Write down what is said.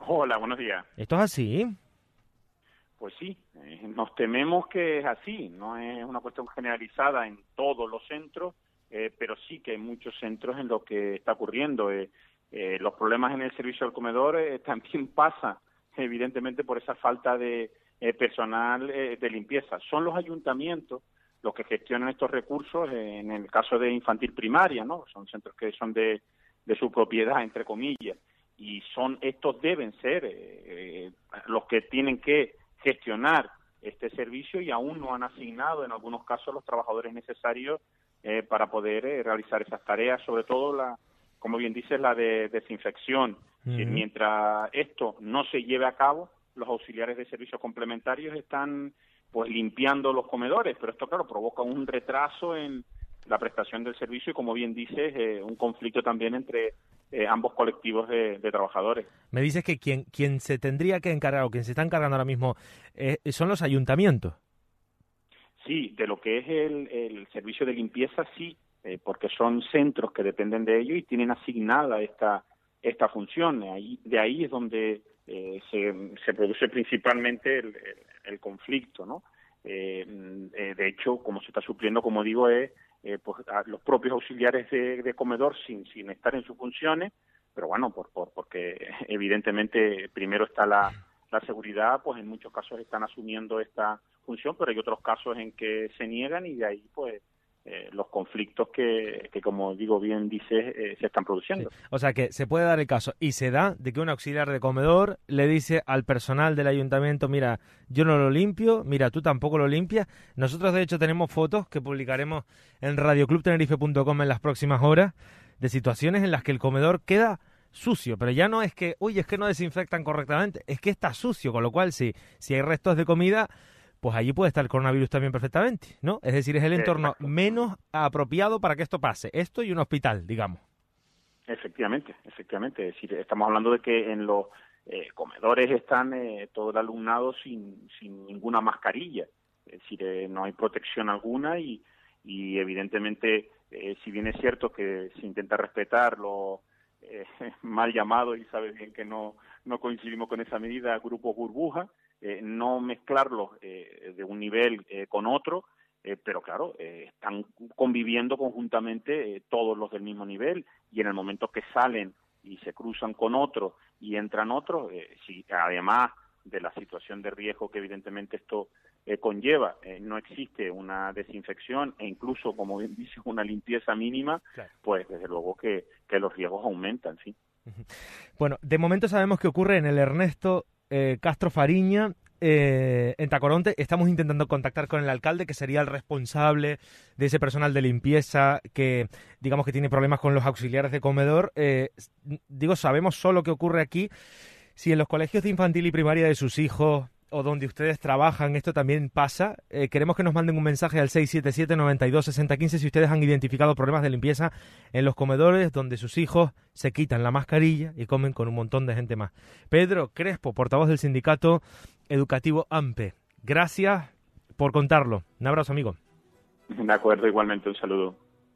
Hola, buenos días. ¿Esto es así? Pues sí, nos tememos que es así. No es una cuestión generalizada en todos los centros, pero sí que hay muchos centros en los que está ocurriendo. Los problemas en el servicio al comedor también pasan, evidentemente, por esa falta de personal de limpieza. Son los ayuntamientos los que gestionan estos recursos, en el caso de infantil primaria, ¿no? Son centros que son de su propiedad, entre comillas, y estos deben ser los que tienen que gestionar este servicio, y aún no han asignado en algunos casos los trabajadores necesarios para poder realizar esas tareas, sobre todo como bien dices, la de desinfección. Mientras esto no se lleve a cabo, los auxiliares de servicios complementarios están pues limpiando los comedores, pero esto claro provoca un retraso en la prestación del servicio y, como bien dices, un conflicto también entre ambos colectivos de trabajadores. Me dices que quien se tendría que encargar, o quien se está encargando ahora mismo, son los ayuntamientos. Sí, de lo que es el servicio de limpieza, sí, porque son centros que dependen de ello y tienen asignada esta función. De ahí es donde se produce principalmente el conflicto, ¿no? De hecho, como se está supliendo, como digo, es pues a los propios auxiliares de comedor sin estar en sus funciones, pero bueno, porque evidentemente primero está la seguridad, pues en muchos casos están asumiendo esta función, pero hay otros casos en que se niegan, y de ahí pues los conflictos que como digo bien dices, se están produciendo. Sí. O sea que se puede dar el caso, y se da, de que un auxiliar de comedor le dice al personal del ayuntamiento: mira, yo no lo limpio, mira, tú tampoco lo limpias. Nosotros de hecho tenemos fotos que publicaremos en radioclubtenerife.com en las próximas horas, de situaciones en las que el comedor queda sucio, pero ya no es que, es que no desinfectan correctamente, es que está sucio, con lo cual si hay restos de comida, pues allí puede estar el coronavirus también perfectamente, ¿no? Es decir, es el entorno menos apropiado para que esto pase. Esto y un hospital, digamos. Efectivamente. Es decir, estamos hablando de que en los comedores están todo el alumnado sin ninguna mascarilla. Es decir, no hay protección alguna y evidentemente, si bien es cierto que se intenta respetar los mal llamados, y sabes bien que no coincidimos con esa medida, grupos burbuja, no mezclarlos de un nivel con otro, pero claro, están conviviendo conjuntamente todos los del mismo nivel, y en el momento que salen y se cruzan con otros y entran otros, si además de la situación de riesgo que evidentemente esto conlleva, no existe una desinfección e incluso, como bien dice, una limpieza mínima, claro, pues desde luego que los riesgos aumentan, sí. Bueno, de momento sabemos que ocurre en el Ernesto Castro Fariña, en Tacoronte. Estamos intentando contactar con el alcalde, que sería el responsable de ese personal de limpieza que, digamos, que tiene problemas con los auxiliares de comedor. Sabemos solo que ocurre aquí. Si en los colegios de infantil y primaria de sus hijos, o donde ustedes trabajan, esto también pasa, queremos que nos manden un mensaje al 677-92-6015 si ustedes han identificado problemas de limpieza en los comedores donde sus hijos se quitan la mascarilla y comen con un montón de gente más. Pedro Crespo, portavoz del sindicato educativo AMPE, gracias por contarlo. Un abrazo, amigo. De acuerdo, igualmente, un saludo.